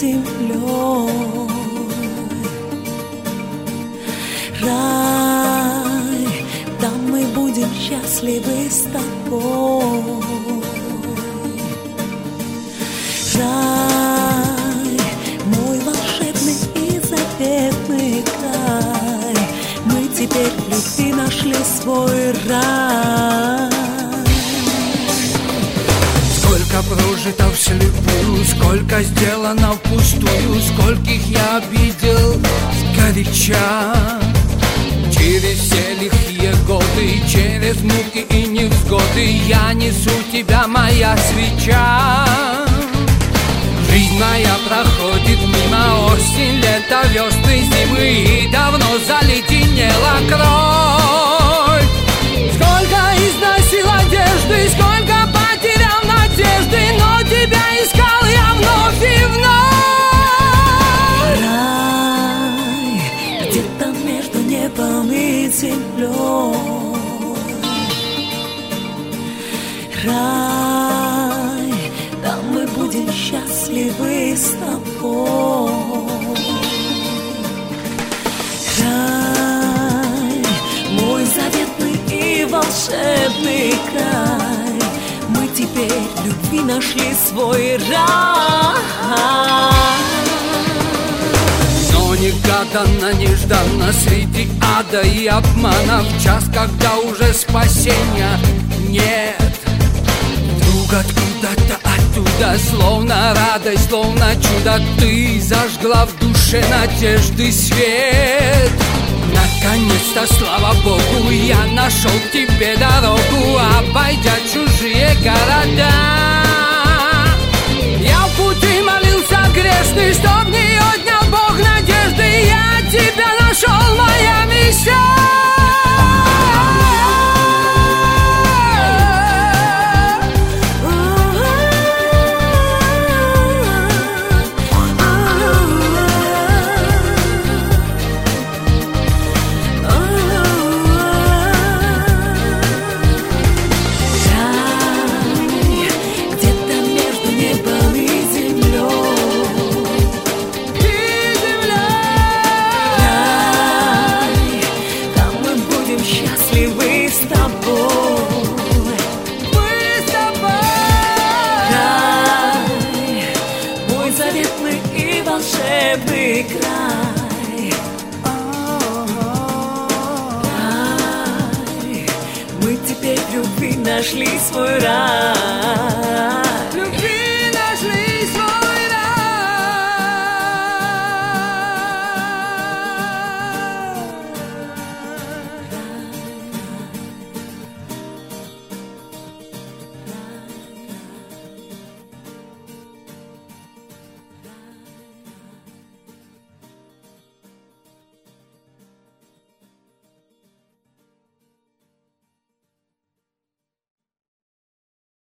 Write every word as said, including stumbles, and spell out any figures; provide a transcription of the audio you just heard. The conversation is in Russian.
землей. Рай, там мы будем счастливы с тобой. Рай, мой волшебный и заветный край, мы теперь в любви нашли свой рай. Сколько прожито вслепую, сколько сделано впустую, скольких я обидел сгоряча. Через все лихие годы, через муки и невзгоды я несу тебя, моя свеча. Жизнь моя проходит мимо, осень, лето, весны, зимы, и давно заледенела кровь. Сколько износил одежды, сколько потерял надежды, но тебя искал я вновь и вновь. Рай, где-то между небом и землей. Рай, там мы будем счастливы с тобой. Рай, мой заветный и волшебный край, мы теперь в любви нашли свой рай. Но негаданно, нежданно среди ада и обмана, в час, когда уже спасения нет, вдруг откуда-то оттуда, словно радость, словно чудо, ты зажгла в душе надежды свет. Наконец-то, слава Богу, я нашел к тебе дорогу, обойдя чужие города. Я в пути молился грешный, чтоб не отнял Бог надежды. Я тебя нашел, моя миссия. Счастливы с тобой. Мы с тобой. Рай, мой заветный и волшебный край. Рай, мы теперь в любви нашли свой рай.